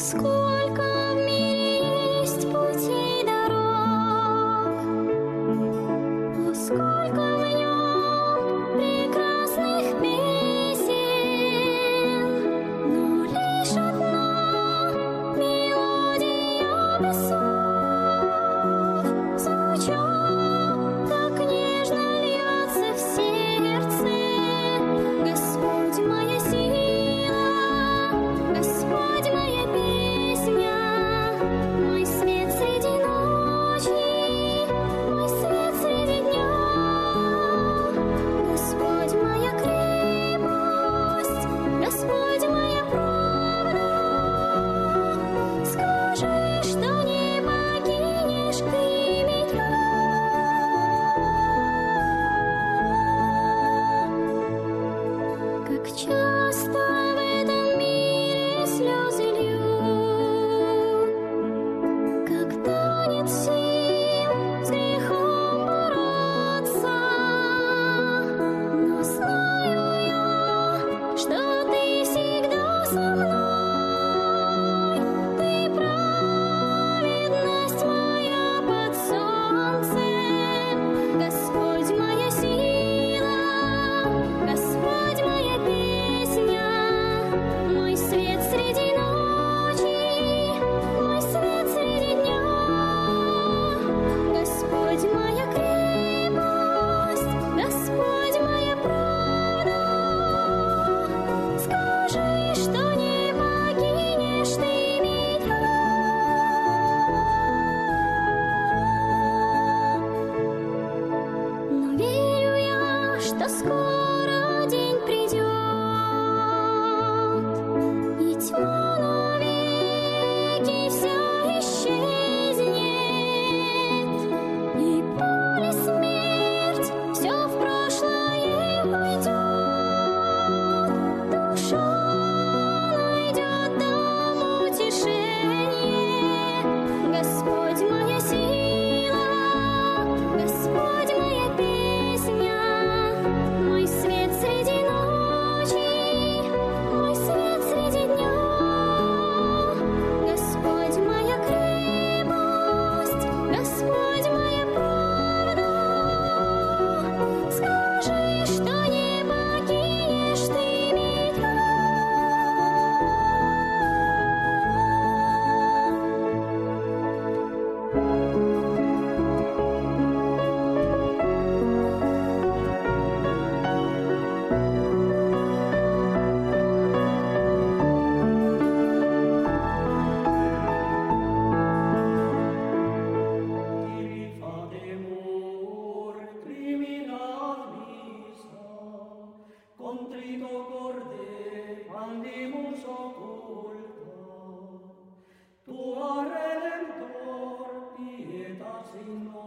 Сколько в мире есть путей и дорог, о, сколько в нем прекрасных песен, но лишь одна мелодия без слов звучит, так нежно льется в сердце. Господь моя сила, Господь моя песня, мой свет среди ночи, мой свет среди дня. Господь моя крепость, Господь моя правда. Скажи, что не покинешь ты меня. Как часто в этом мире слезы лью, когда нет сил с грехом бороться, но знаю я, что ты всегда со мной, ты праведность моя под солнцем. Господь моя сила, Господь моя песня, мой свет среди ночи, мой свет среди дня. Господь моя крепость, Господь моя правда. Скажи, что не покинешь ты меня. Но верю я, что скоро день придет, и тьма навеки вся исчезнет, и боль и смерть все в прошлое уйдет. Душа найдет там утешение. Господь моя сила, Господь моя песня, мой свет среди ночи, мой свет среди дня. Господь моя крепость, Господь моя правда. Скажи, что не покинешь ты меня. Tibi fademur crimina misa, contrito corde andimus occulta, tua Redentor pietas in nos.